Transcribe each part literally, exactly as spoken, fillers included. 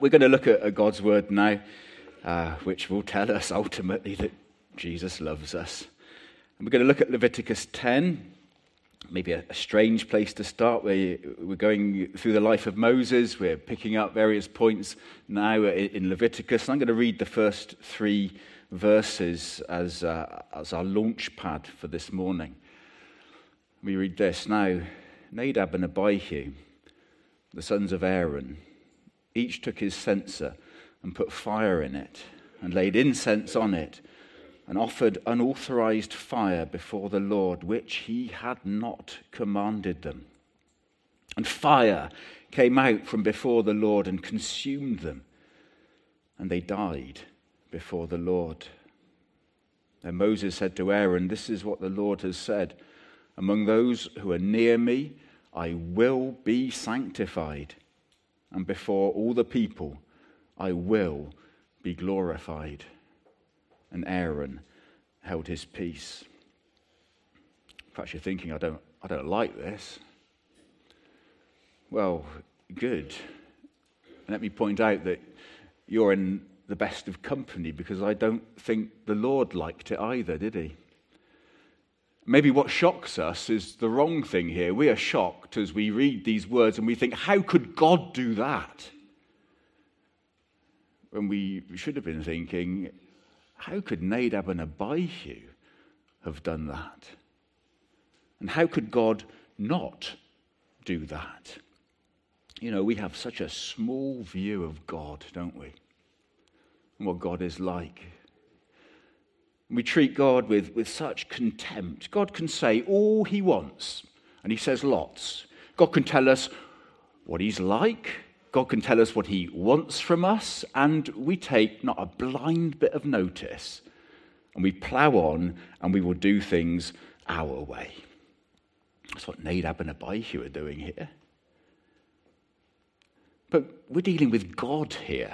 We're going to look at, at God's word now, uh, which will tell us ultimately that Jesus loves us. And we're going to look at Leviticus ten, maybe a, a strange place to start. Where we're going through the life of Moses. We're picking up various points now in, in Leviticus. And I'm going to read the first three verses as, uh, as our launch pad for this morning. We read this. Now, Nadab and Abihu, the sons of Aaron, each took his censer and put fire in it and laid incense on it and offered unauthorized fire before the Lord, which he had not commanded them. And fire came out from before the Lord and consumed them, and they died before the Lord. Then Moses said to Aaron, "This is what the Lord has said. Among those who are near me, I will be sanctified, and before all the people, I will be glorified." And Aaron held his peace. Perhaps you're thinking, I don't, I don't like this. Well, good. And let me point out that you're in the best of company, because I don't think the Lord liked it either, did he? Maybe what shocks us is the wrong thing here. We are shocked as we read these words and we think, how could God do that? When we should have been thinking, how could Nadab and Abihu have done that? And how could God not do that? You know, we have such a small view of God, don't we? And what God is like. We treat God with, with such contempt. God can say all he wants, and he says lots. God can tell us what he's like. God can tell us what he wants from us, and we take not a blind bit of notice, and we plough on, and we will do things our way. That's what Nadab and Abihu are doing here. But we're dealing with God here.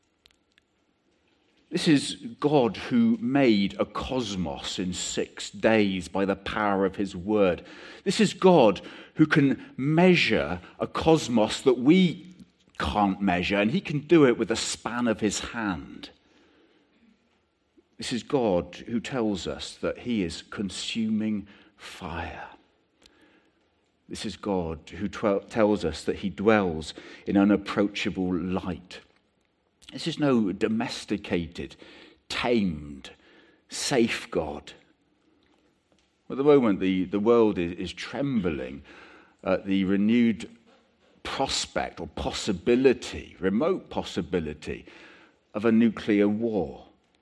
This is God who made a cosmos in six days by the power of his word. This is God who can measure a cosmos that we can't measure, and he can do it with a span of his hand. This is God who tells us that he is consuming fire. This is God who t- tells us that he dwells in unapproachable light. This is no domesticated, tamed, safe God. At the moment, the, the world is, is trembling at the renewed prospect or possibility, remote possibility, of a nuclear war.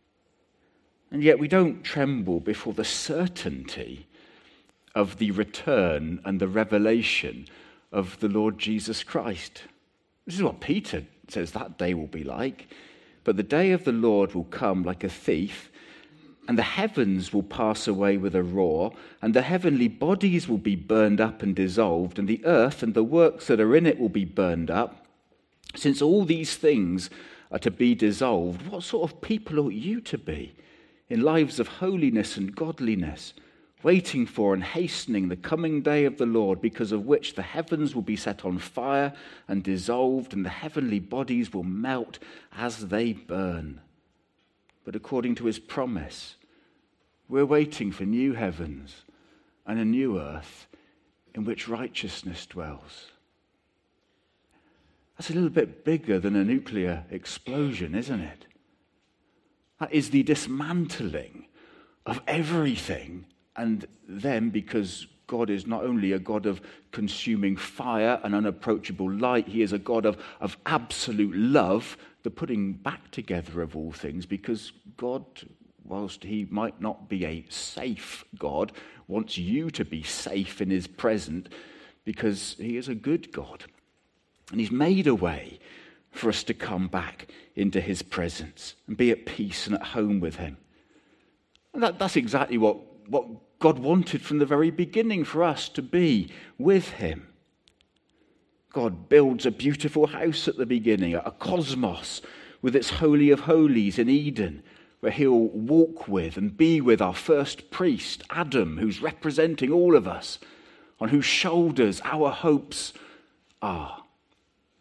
And yet we don't tremble before the certainty of the return and the revelation of the Lord Jesus Christ. This is what Peter says that day will be like. But the day of the Lord will come like a thief, and the heavens will pass away with a roar, and the heavenly bodies will be burned up and dissolved, and the earth and the works that are in it will be burned up. Since all these things are to be dissolved, what sort of people ought you to be in lives of holiness and godliness, waiting for and hastening the coming day of the Lord, because of which the heavens will be set on fire and dissolved, and the heavenly bodies will melt as they burn. But according to his promise, we're waiting for new heavens and a new earth in which righteousness dwells. That's a little bit bigger than a nuclear explosion, isn't it? That is the dismantling of everything. And then, because God is not only a God of consuming fire and unapproachable light, he is a God of, of absolute love, the putting back together of all things, because God, whilst he might not be a safe God, wants you to be safe in his presence, because he is a good God. And he's made a way for us to come back into his presence and be at peace and at home with him. And that, that's exactly what, what God wanted from the very beginning, for us to be with him. God builds a beautiful house at the beginning, a cosmos with its holy of holies in Eden, where he'll walk with and be with our first priest, Adam, who's representing all of us, on whose shoulders our hopes are.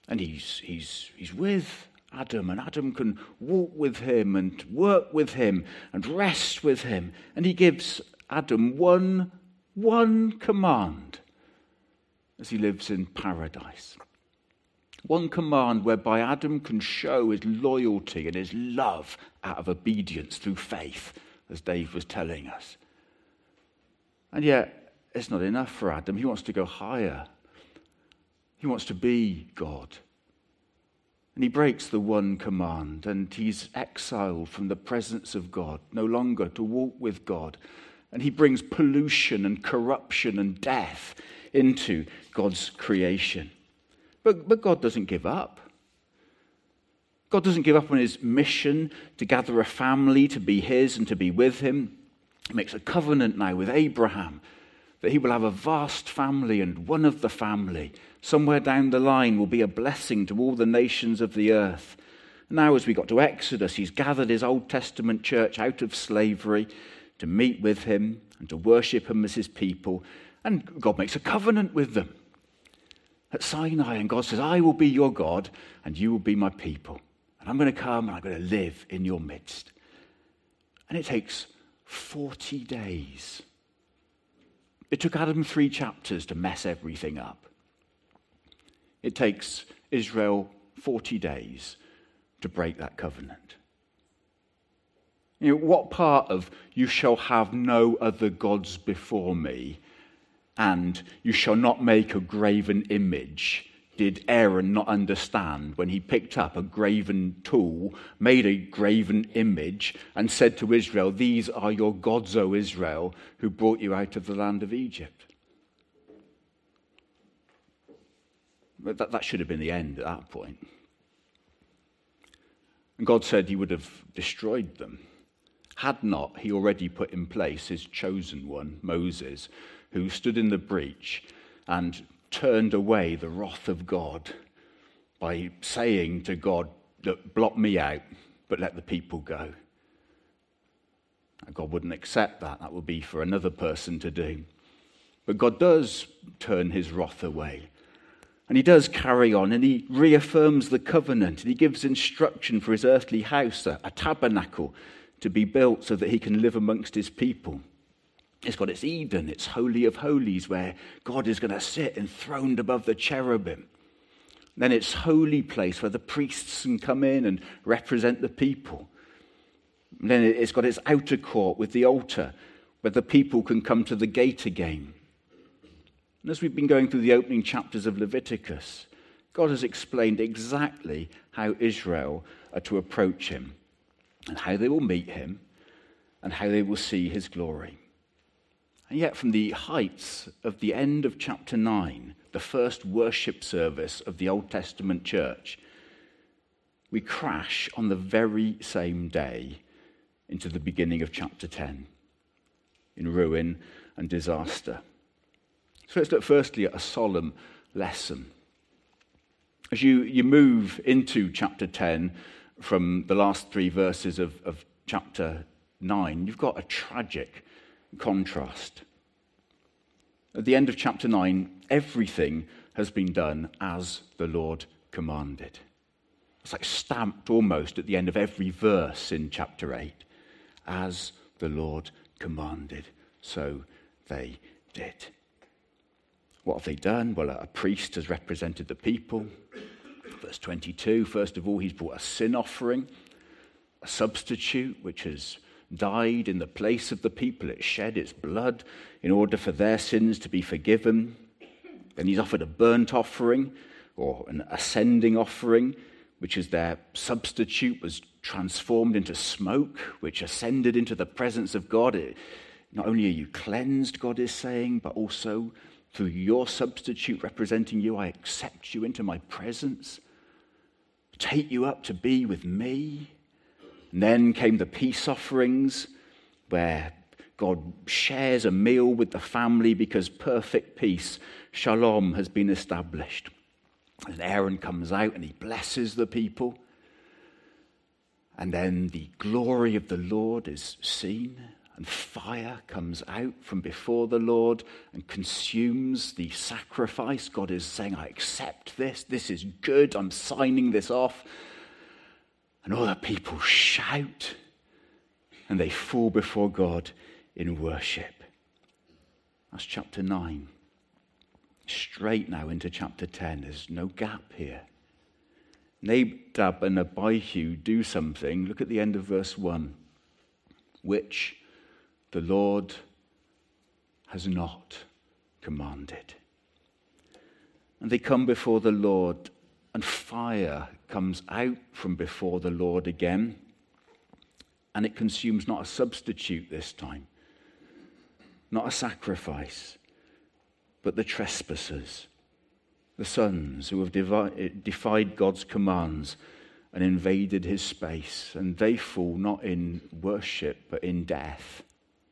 And he's, he's, he's with Adam, and Adam can walk with him and work with him and rest with him. And he gives Adam one, one command as he lives in paradise. One command whereby Adam can show his loyalty and his love out of obedience through faith, as Dave was telling us. And yet, it's not enough for Adam. He wants to go higher. He wants to be God. And he breaks the one command, and he's exiled from the presence of God, no longer to walk with God. And he brings pollution and corruption and death into God's creation. But, but God doesn't give up. God doesn't give up on his mission to gather a family to be his and to be with him. He makes a covenant now with Abraham that he will have a vast family, and one of the family, somewhere down the line, will be a blessing to all the nations of the earth. Now, as we got to Exodus, he's gathered his Old Testament church out of slavery to meet with him and to worship him as his people. And God makes a covenant with them at Sinai, and God says, I will be your God and you will be my people. And I'm going to come and I'm going to live in your midst. And it takes forty days. It took Adam three chapters to mess everything up. It takes Israel forty days to break that covenant. You know, what part of you shall have no other gods before me and you shall not make a graven image did Aaron not understand when he picked up a graven tool, made a graven image, and said to Israel, these are your gods, O Israel, who brought you out of the land of Egypt? But that, that should have been the end at that point. And God said he would have destroyed them, had not he already put in place his chosen one, Moses, who stood in the breach and turned away the wrath of God by saying to God, look, blot me out, but let the people go. And God wouldn't accept that. That would be for another person to do. But God does turn his wrath away. And he does carry on, and he reaffirms the covenant, and he gives instruction for his earthly house, a, a tabernacle to be built so that he can live amongst his people. It's got its Eden, its Holy of Holies, where God is going to sit enthroned above the cherubim. Then its holy place where the priests can come in and represent the people. And then it's got its outer court with the altar, where the people can come to the gate again. And as we've been going through the opening chapters of Leviticus, God has explained exactly how Israel are to approach him, and how they will meet him, and how they will see his glory. And yet from the heights of the end of chapter nine, the first worship service of the Old Testament church, we crash on the very same day into the beginning of chapter ten, in ruin and disaster. So let's look firstly at a solemn lesson. As you, you move into chapter ten from the last three verses of, of chapter nine, you've got a tragic contrast. At the end of chapter nine, everything has been done as the Lord commanded. It's like stamped almost at the end of every verse in chapter eight. As the Lord commanded, so they did. What have they done? Well, a priest has represented the people. Verse twenty-two, first of all, he's brought a sin offering, a substitute which has died in the place of the people. It shed its blood in order for their sins to be forgiven. Then he's offered a burnt offering or an ascending offering, which is their substitute, was transformed into smoke, which ascended into the presence of God. It, not only are you cleansed, God is saying, but also through your substitute representing you, I accept you into my presence, take you up to be with me. And then came the peace offerings, where God shares a meal with the family because perfect peace, shalom, has been established. And Aaron comes out and he blesses the people. And then the glory of the Lord is seen, and fire comes out from before the Lord and consumes the sacrifice. God is saying, I accept this. This is good. I'm signing this off. And all the people shout and they fall before God in worship. That's chapter nine. Straight now into chapter ten. There's no gap here. Nadab and Abihu do something. Look at the end of verse one. Which the Lord has not commanded. And they come before the Lord, and fire comes out from before the Lord again, and it consumes not a substitute this time, not a sacrifice, but the trespassers, the sons who have devi- defied God's commands and invaded his space, and they fall not in worship, but in death.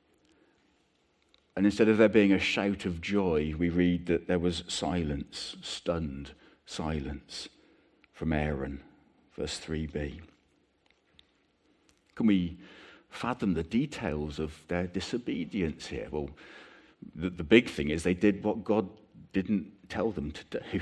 And instead of there being a shout of joy, we read that there was silence, stunned silence from Aaron, verse three b. Can we fathom the details of their disobedience here? Well, the, the big thing is they did what God didn't tell them to do.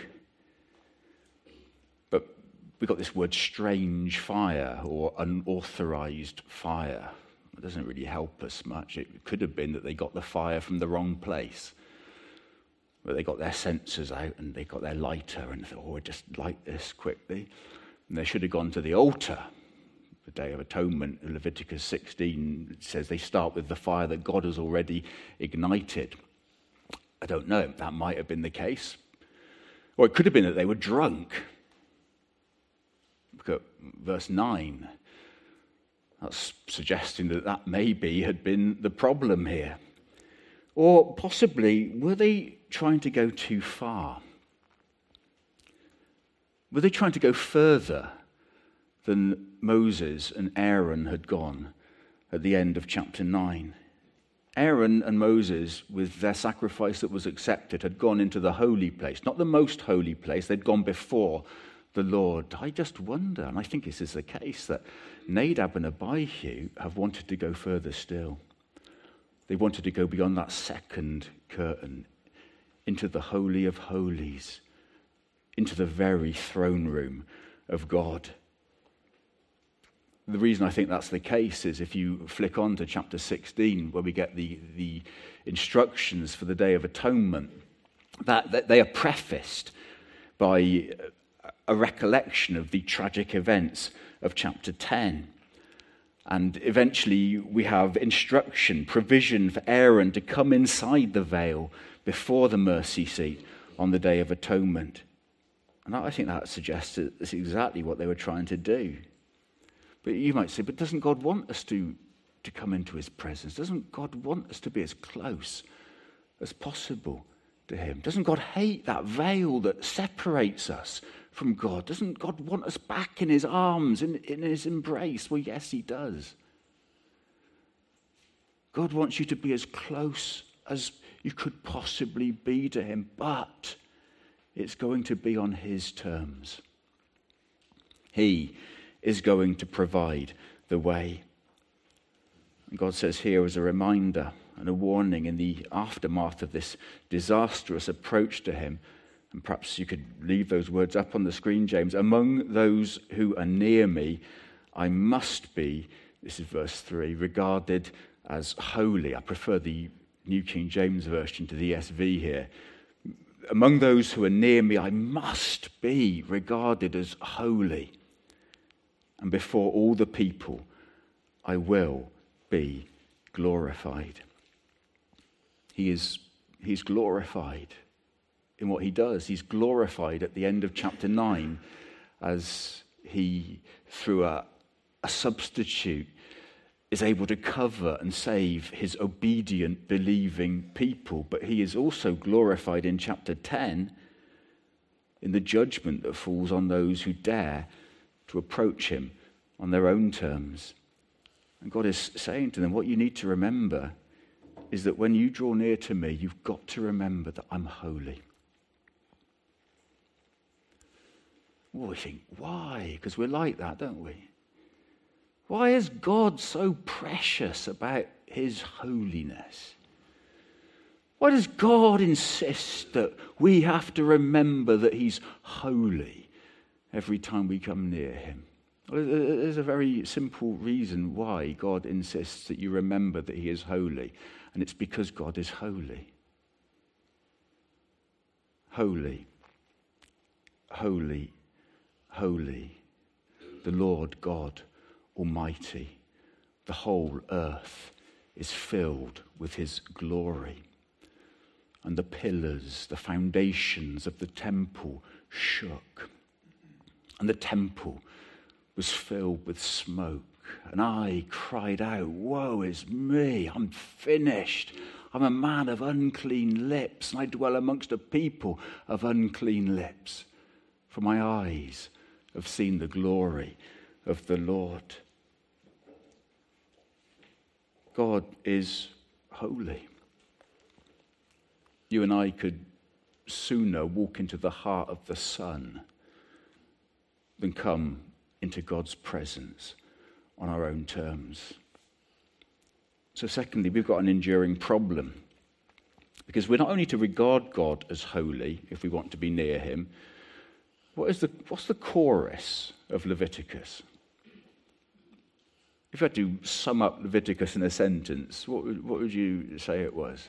But we got this word strange fire or unauthorized fire. It doesn't really help us much. It could have been that they got the fire from the wrong place. Where they got their sensors out and they got their lighter and thought, oh, we'll just light this quickly. And they should have gone to the altar. The Day of Atonement, Leviticus sixteen says they start with the fire that God has already ignited. I don't know. That might have been the case. Or it could have been that they were drunk. Look at verse nine. That's suggesting that that maybe had been the problem here. Or possibly, were they trying to go too far? Were they trying to go further than Moses and Aaron had gone at the end of chapter nine? Aaron and Moses, with their sacrifice that was accepted, had gone into the holy place. Not the most holy place, they'd gone before the Lord. I just wonder, and I think this is the case, that Nadab and Abihu have wanted to go further still. They wanted to go beyond that second curtain into the Holy of Holies, into the very throne room of God. The reason I think that's the case is if you flick on to chapter sixteen, where we get the, the instructions for the Day of Atonement, that, that they are prefaced by a recollection of the tragic events of chapter ten. And eventually we have instruction, provision for Aaron to come inside the veil before the mercy seat on the Day of Atonement. And I think that suggests that that's exactly what they were trying to do. But you might say, but doesn't God want us to, to come into his presence? Doesn't God want us to be as close as possible to him? Doesn't God hate that veil that separates us from God? Doesn't God want us back in his arms, in, in his embrace? Well, yes, he does. God wants you to be as close as you could possibly be to him, but it's going to be on his terms. He is going to provide the way. And God says here as a reminder and a warning in the aftermath of this disastrous approach to him, and perhaps you could leave those words up on the screen, James. Among those who are near me, I must be, this is verse three, regarded as holy. I prefer the New King James Version to the E S V here. Among those who are near me, I must be regarded as holy. And before all the people, I will be glorified. He is he's glorified in what he does. He's glorified at the end of chapter nine as he, through a, a substitute, is able to cover and save his obedient, believing people. But he is also glorified in chapter ten in the judgment that falls on those who dare to approach him on their own terms. And God is saying to them, what you need to remember is that when you draw near to me, you've got to remember that I'm holy. Well, we think, why? Because we're like that, don't we? Why is God so precious about his holiness? Why does God insist that we have to remember that he's holy every time we come near him? Well, there's a very simple reason why God insists that you remember that he is holy, and it's because God is holy. Holy, holy, holy, the Lord God Almighty. The whole earth is filled with his glory. And the pillars, the foundations of the temple shook. And the temple was filled with smoke. And I cried out, woe is me, I'm finished. I'm a man of unclean lips, and I dwell amongst a people of unclean lips. For my eyes have seen the glory of the Lord. God is holy. You and I could sooner walk into the heart of the Son than come into God's presence on our own terms. So secondly, we've got an enduring problem, because we're not only to regard God as holy if we want to be near him. What is the, what's the chorus of Leviticus? If you had to sum up Leviticus in a sentence, what would, what would you say it was?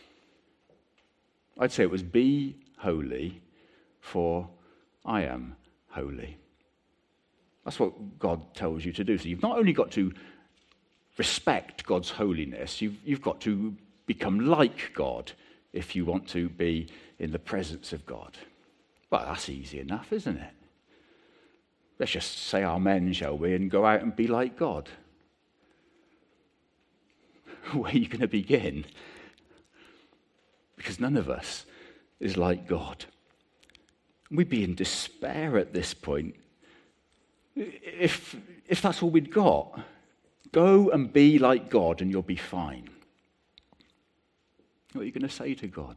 I'd say it was, be holy, for I am holy. That's what God tells you to do. So you've not only got to respect God's holiness, you've, you've got to become like God if you want to be in the presence of God. Well, that's easy enough, isn't it? Let's just say amen, shall we, and go out and be like God. Where are you going to begin? Because none of us is like God. We'd be in despair at this point. If, if that's all we'd got, go and be like God and you'll be fine. What are you going to say to God?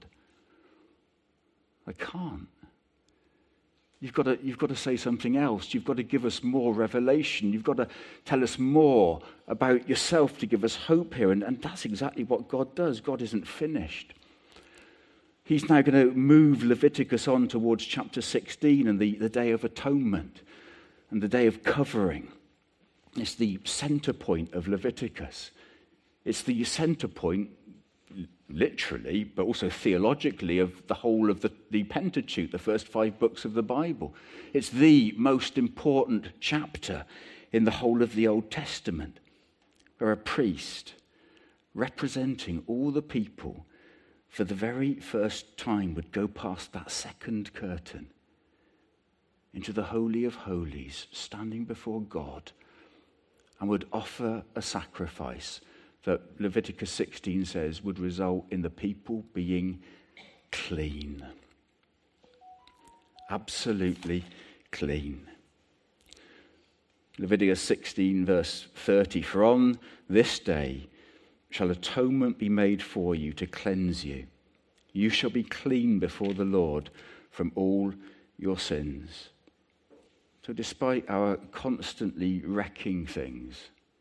I can't. You've got to, you've got to say something else. You've got to give us more revelation. You've got to tell us more about yourself to give us hope here. And, and that's exactly what God does. God isn't finished. He's now going to move Leviticus on towards chapter sixteen and the, the Day of Atonement and the Day of Covering. It's the center point of Leviticus. It's the center point, literally, but also theologically, of the whole of the, the Pentateuch, the first five books of the Bible. It's the most important chapter in the whole of the Old Testament, where a priest, representing all the people, for the very first time would go past that second curtain into the Holy of Holies, standing before God, and would offer a sacrifice that Leviticus sixteen says would result in the people being clean. Absolutely clean. Leviticus sixteen verse thirty, for on this day shall atonement be made for you to cleanse you. You shall be clean before the Lord from all your sins. So despite our constantly wrecking things,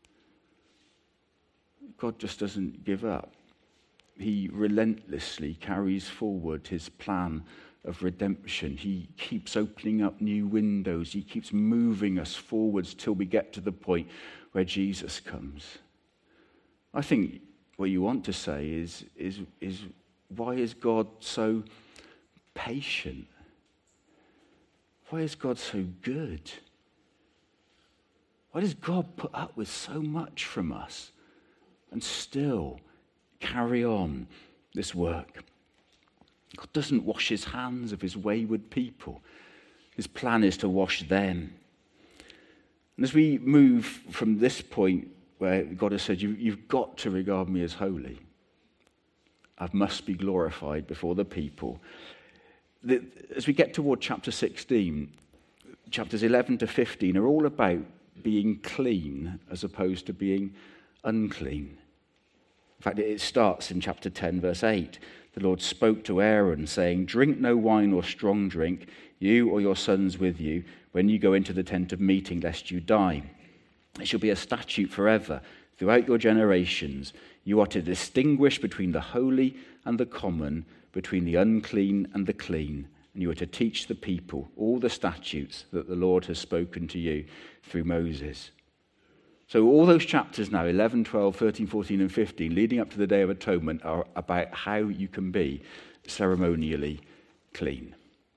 God just doesn't give up. He relentlessly carries forward his plan of redemption. He keeps opening up new windows. He keeps moving us forwards till we get to the point where Jesus comes. I think what you want to say is, is, is why is God so patient? Why is God so good? Why does God put up with so much from us and still carry on this work? God doesn't wash his hands of his wayward people. His plan is to wash them. And as we move from this point where God has said, you, you've got to regard me as holy, I must be glorified before the people. The, as we get toward chapter sixteen, chapters eleven to fifteen are all about being clean as opposed to being unclean. In fact, it starts in chapter ten, verse eight. The Lord spoke to Aaron, saying, drink no wine or strong drink, you or your sons with you, when you go into the tent of meeting, lest you die. It shall be a statute forever Throughout your generations, you are to distinguish between the holy and the common, between the unclean and the clean, and you are to teach the people all the statutes that the Lord has spoken to you through Moses. So all those chapters now, eleven, twelve, thirteen, fourteen, and fifteen, leading up to the Day of Atonement, are about how you can be ceremonially clean.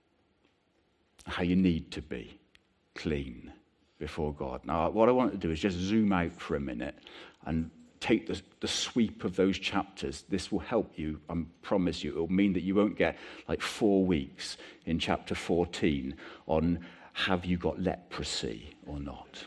How you need to be clean before God. Now, what I want to do is just zoom out for a minute and take the, the sweep of those chapters. This will help you, I promise you. It will mean that you won't get like four weeks in chapter fourteen on have you got leprosy or not?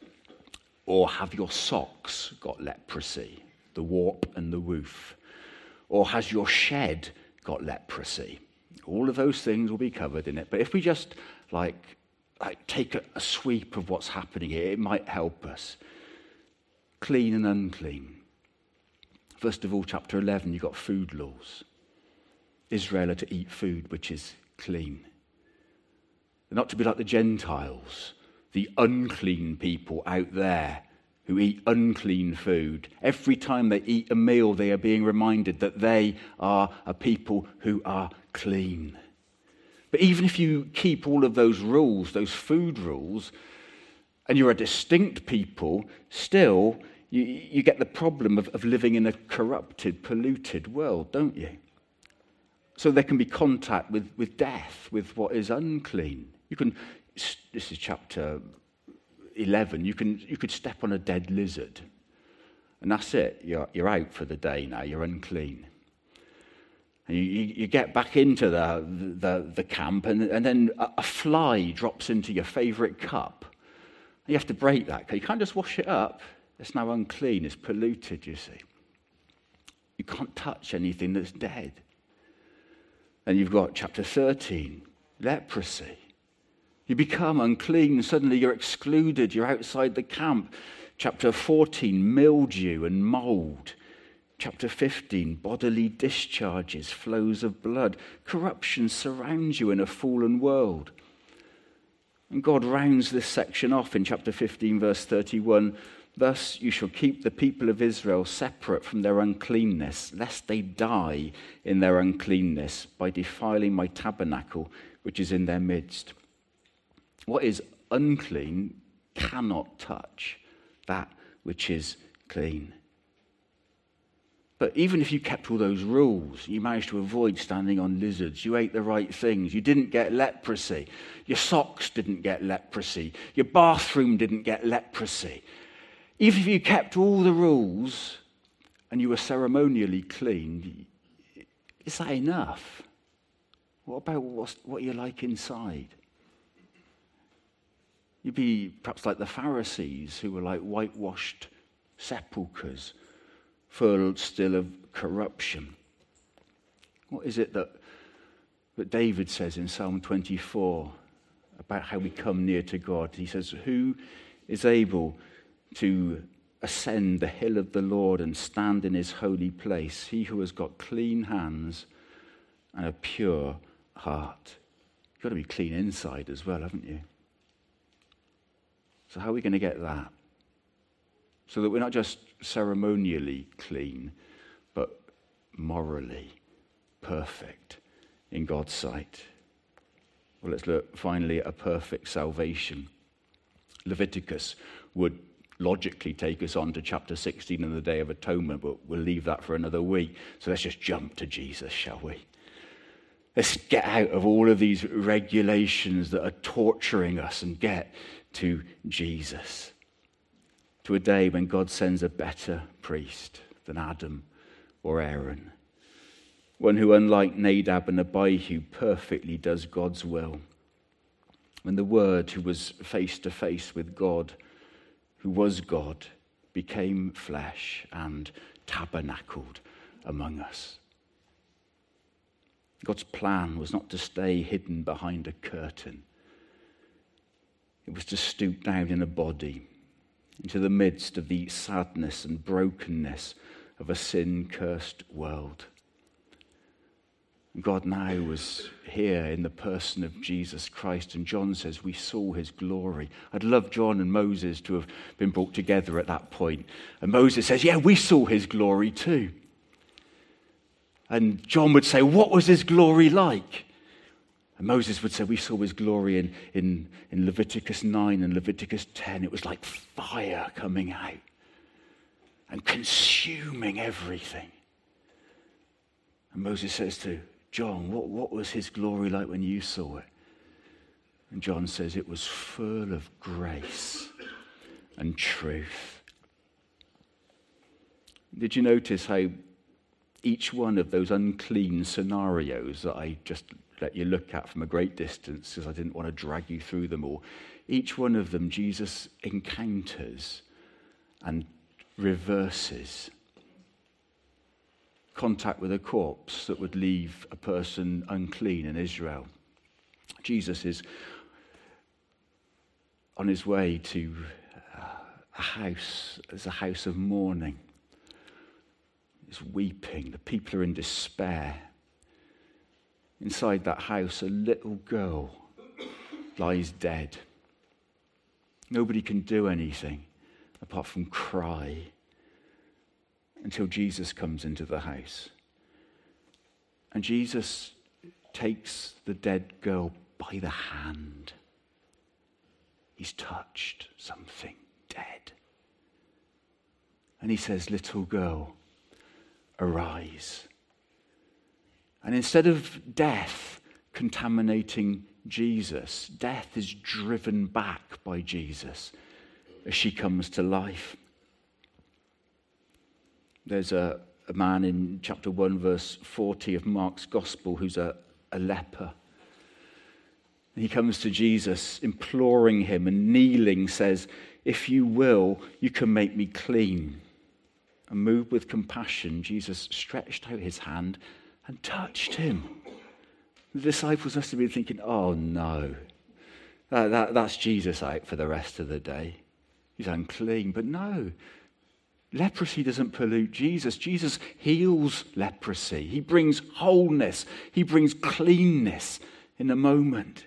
Or have your socks got leprosy, the warp and the woof? Or has your shed got leprosy? All of those things will be covered in it. But if we just like, like take a, a sweep of what's happening here, it might help us. Clean and unclean. First of all, chapter eleven, you've got food laws. Israel are to eat food which is clean. They're not to be like the Gentiles, the unclean people out there who eat unclean food. Every time they eat a meal, they are being reminded that they are a people who are clean. But even if you keep all of those rules, those food rules, and you're a distinct people, still you, you get the problem of, of living in a corrupted, polluted world, don't you? So there can be contact with, with death, with what is unclean. You can, this is chapter eleven, you can you could step on a dead lizard, and that's it. You're you're out for the day now. You're unclean. And you, you, you get back into the the, the camp, and, and then a, a fly drops into your favourite cup. And you have to break that. You can't just wash it up. It's now unclean. It's polluted, you see. You can't touch anything that's dead. And you've got chapter thirteen, leprosy. You become unclean, and suddenly you're excluded. You're outside the camp. Chapter fourteen, mildew and mold. Chapter fifteen, bodily discharges, flows of blood. Corruption surrounds you in a fallen world. And God rounds this section off in chapter fifteen, verse thirty-one. Thus you shall keep the people of Israel separate from their uncleanness, lest they die in their uncleanness by defiling my tabernacle, which is in their midst. What is unclean cannot touch that which is clean. But even if you kept all those rules, you managed to avoid standing on lizards, you ate the right things, you didn't get leprosy, your socks didn't get leprosy, your bathroom didn't get leprosy. Even if you kept all the rules and you were ceremonially clean, is that enough? What about what's, what you're like inside? You'd be perhaps like the Pharisees, who were like whitewashed sepulchres, full still of corruption. What is it that, that David says in Psalm twenty-four about how we come near to God? He says, who is able to ascend the hill of the Lord and stand in his holy place? He who has got clean hands and a pure heart. You've got to be clean inside as well, haven't you? So how are we going to get that? So that we're not just ceremonially clean, but morally perfect in God's sight. Well, let's look finally at a perfect salvation. Leviticus would logically take us on to chapter sixteen and the Day of Atonement, but we'll leave that for another week. So let's just jump to Jesus, shall we? Let's get out of all of these regulations that are torturing us and get to Jesus. To a day when God sends a better priest than Adam or Aaron. One who, unlike Nadab and Abihu, perfectly does God's will. When the Word, who was face to face with God, who was God, became flesh and tabernacled among us. God's plan was not to stay hidden behind a curtain. It was to stoop down in a body into the midst of the sadness and brokenness of a sin-cursed world. God now was here in the person of Jesus Christ, and John says we saw his glory. I'd love John and Moses to have been brought together at that point. And Moses says, yeah, we saw his glory too. And John would say, what was his glory like? And Moses would say, we saw his glory in, in, in Leviticus nine and Leviticus ten. It was like fire coming out and consuming everything. And Moses says to John, what, what was his glory like when you saw it? And John says it was full of grace and truth. Did you notice how each one of those unclean scenarios that I just let you look at from a great distance, because I didn't want to drag you through them all, each one of them Jesus encounters and reverses? Contact with a corpse that would leave a person unclean in Israel. Jesus is on his way to a house, as a house of mourning. He's weeping. The people are in despair. Inside that house, a little girl lies dead. Nobody can do anything apart from cry until Jesus comes into the house. And Jesus takes the dead girl by the hand. He's touched something dead. And he says, little girl, arise. And instead of death contaminating Jesus, death is driven back by Jesus as she comes to life. There's a, a man in chapter one, verse forty of Mark's Gospel who's a, a leper. He comes to Jesus, imploring him, and kneeling says, if you will, you can make me clean. And moved with compassion, Jesus stretched out his hand and touched him. The disciples must have been thinking, oh no, that, that, that's Jesus out for the rest of the day. He's unclean. But no, leprosy doesn't pollute Jesus. Jesus heals leprosy. He brings wholeness. He brings cleanness in a moment.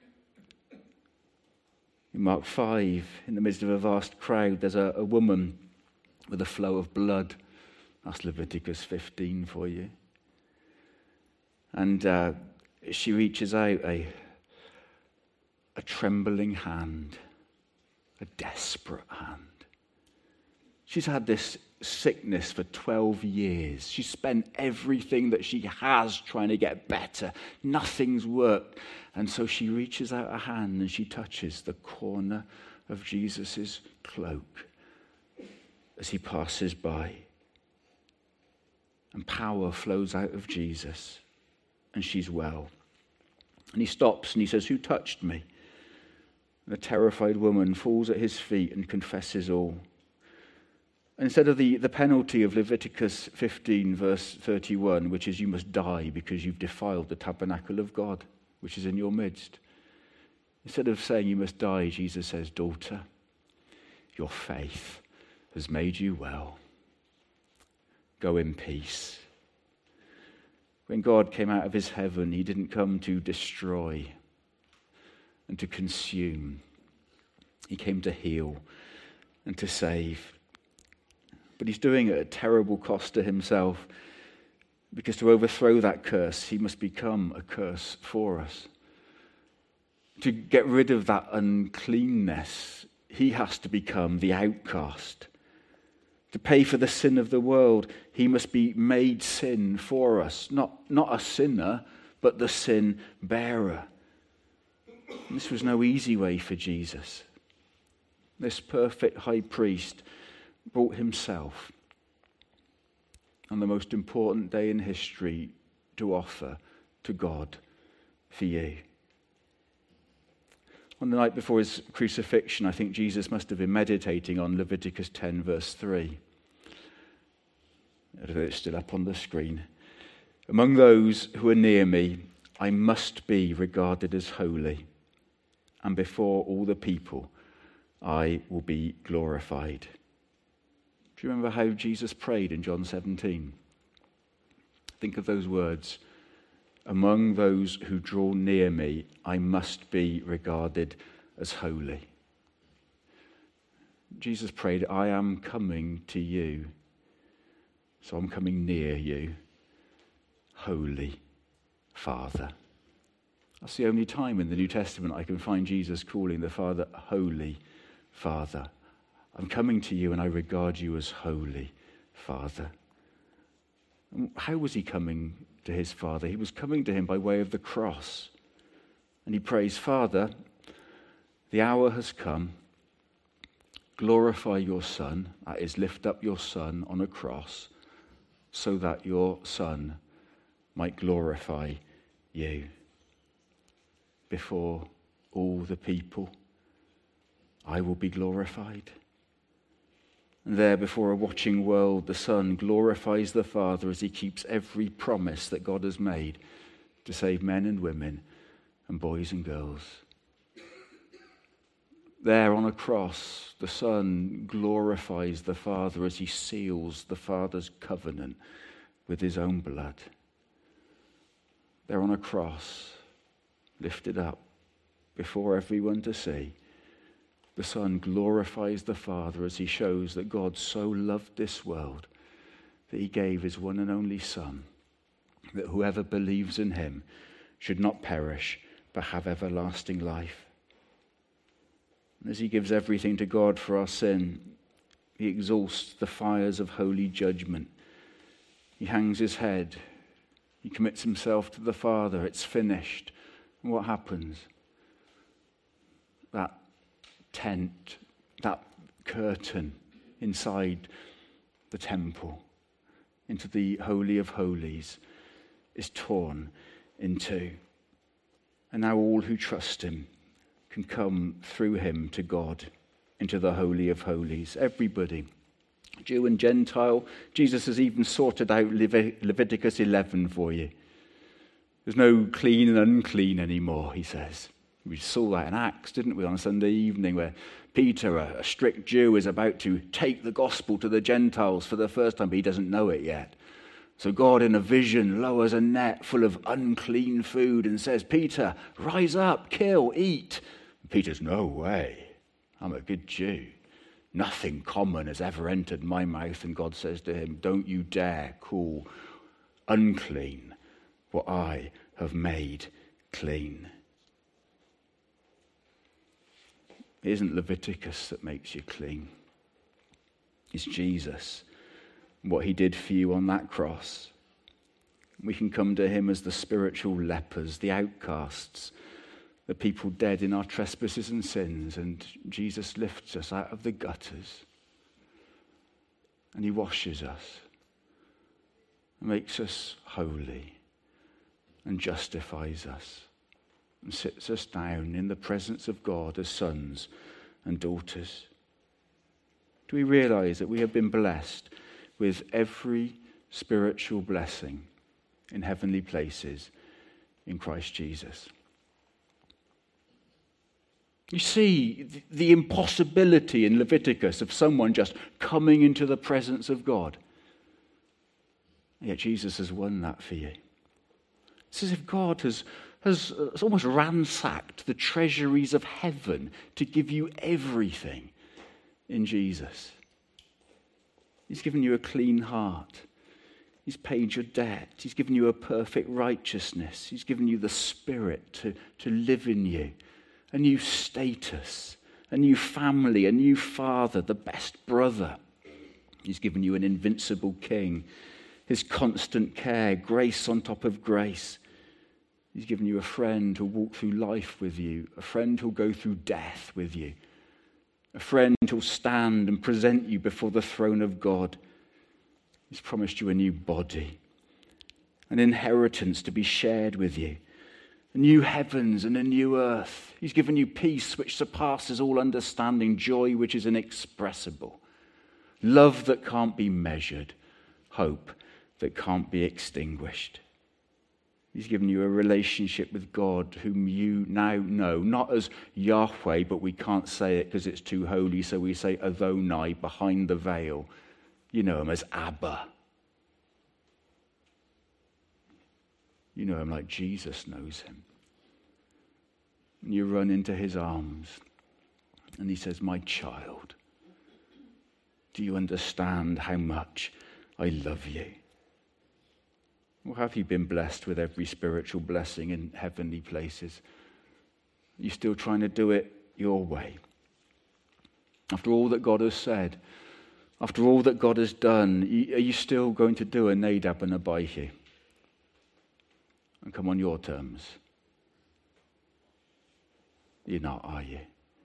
In Mark five, in the midst of a vast crowd, there's a, a woman with a flow of blood. That's Leviticus fifteen for you. And uh, she reaches out a, a trembling hand, a desperate hand. She's had this sickness for twelve years. She's spent everything that she has trying to get better. Nothing's worked. And so she reaches out a hand and she touches the corner of Jesus' cloak as he passes by. And power flows out of Jesus, and she's well. And he stops and he says, who touched me? And the terrified woman falls at his feet and confesses all. Instead of the, the penalty of Leviticus fifteen, verse thirty-one, which is you must die because you've defiled the tabernacle of God, which is in your midst. Instead of saying you must die, Jesus says, daughter, your faith has made you well. Go in peace. When God came out of his heaven, he didn't come to destroy and to consume. He came to heal and to save. But he's doing it at terrible cost to himself, because to overthrow that curse, he must become a curse for us. To get rid of that uncleanness, he has to become the outcast. To pay for the sin of the world, he must be made sin for us. Not, not a sinner, but the sin bearer. And this was no easy way for Jesus. This perfect high priest brought himself on the most important day in history to offer to God for you. On the night before his crucifixion, I think Jesus must have been meditating on Leviticus ten, verse three. I don't know if it's still up on the screen. Among those who are near me, I must be regarded as holy, and before all the people, I will be glorified. Do you remember how Jesus prayed in John seventeen? Think of those words. among those who draw near me, I must be regarded as holy. Jesus prayed, I am coming to you, so I'm coming near you, Holy Father. That's the only time in the New Testament I can find Jesus calling the Father Holy Father. I'm coming to you and I regard you as Holy Father. And how was he coming to his Father? He was coming to him by way of the cross. And he prays, Father, the hour has come. Glorify your Son, that is, lift up your Son on a cross, so that your Son might glorify you before all the people. I will be glorified. And there, before a watching world, the Son glorifies the Father as he keeps every promise that God has made to save men and women and boys and girls. There on a cross, the Son glorifies the Father as he seals the Father's covenant with his own blood. There on a cross, lifted up before everyone to see, the Son glorifies the Father as he shows that God so loved this world that he gave his one and only Son, that whoever believes in him should not perish but have everlasting life. And as he gives everything to God for our sin, he exhausts the fires of holy judgment. He hangs his head. He commits himself to the Father. It's finished. And what happens? That tent, that curtain inside the temple, into the Holy of Holies, is torn in two. And now all who trust him can come through him to God, into the Holy of Holies. Everybody, Jew and Gentile. Jesus has even sorted out Leviticus eleven for you. There's no clean and unclean anymore, he says. We saw that in Acts, didn't we, on Sunday evening, where Peter, a strict Jew, is about to take the gospel to the Gentiles for the first time, but he doesn't know it yet. So God, in a vision, lowers a net full of unclean food and says, Peter, rise up, kill, eat. Peter's, no way. I'm a good Jew. Nothing common has ever entered my mouth. And God says to him, don't you dare call unclean what I have made clean. It isn't Leviticus that makes you clean. It's Jesus, what he did for you on that cross. We can come to him as the spiritual lepers, the outcasts, the people dead in our trespasses and sins, and Jesus lifts us out of the gutters and he washes us and makes us holy and justifies us and sits us down in the presence of God as sons and daughters. Do we realize that we have been blessed with every spiritual blessing in heavenly places in Christ Jesus? You see the impossibility in Leviticus of someone just coming into the presence of God. Yet Jesus has won that for you. It's as if God has, has almost ransacked the treasuries of heaven to give you everything in Jesus. He's given you a clean heart. He's paid your debt. He's given you a perfect righteousness. He's given you the Spirit to, to live in you. A new status, a new family, a new father, the best brother. He's given you an invincible king, his constant care, grace on top of grace. He's given you a friend who'll walk through life with you, a friend who'll go through death with you, a friend who'll stand and present you before the throne of God. He's promised you a new body, an inheritance to be shared with you, new heavens and a new earth. He's given you peace which surpasses all understanding, joy which is inexpressible, love that can't be measured, hope that can't be extinguished. He's given you a relationship with God whom you now know, not as Yahweh, but we can't say it because it's too holy, so we say Adonai, behind the veil. You know him as Abba. You know him like Jesus knows him. And you run into his arms and he says, my child, do you understand how much I love you? Or have you been blessed with every spiritual blessing in heavenly places? Are you still trying to do it your way? After all that God has said, after all that God has done, are you still going to do a Nadab and Abihu? And come on your terms? You're not, are you?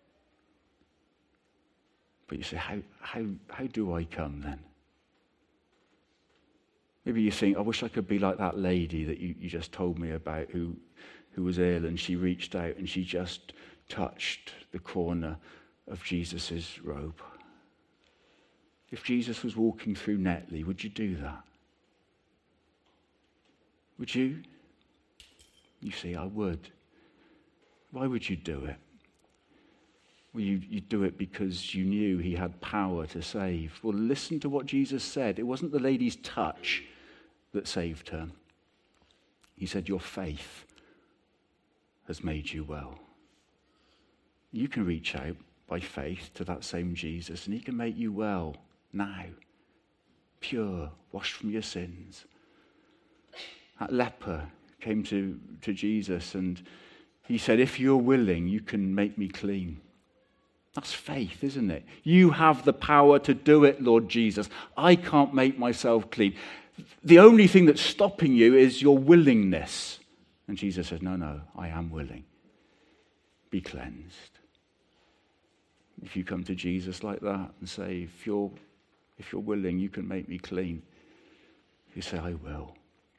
But you say, how, how, how do I come then? Maybe you think, I wish I could be like that lady that you, you just told me about who, who was ill, and she reached out and she just touched the corner of Jesus' robe. If Jesus was walking through Netley, would you do that? Would you? You say, I would. Why would you do it? Well, you, you do it because you knew he had power to save. Well, listen to what Jesus said. It wasn't the lady's touch that saved her. He said, your faith has made you well. You can reach out by faith to that same Jesus, and he can make you well now, pure, washed from your sins. That leper came to, to Jesus, and he said, if you're willing, you can make me clean. That's faith, isn't it? You have the power to do it, Lord Jesus. I can't make myself clean. The only thing that's stopping you is your willingness. And Jesus says, no, no, I am willing. Be cleansed. If you come to Jesus like that and say, if you're, if you're willing, you can make me clean. You say, I will.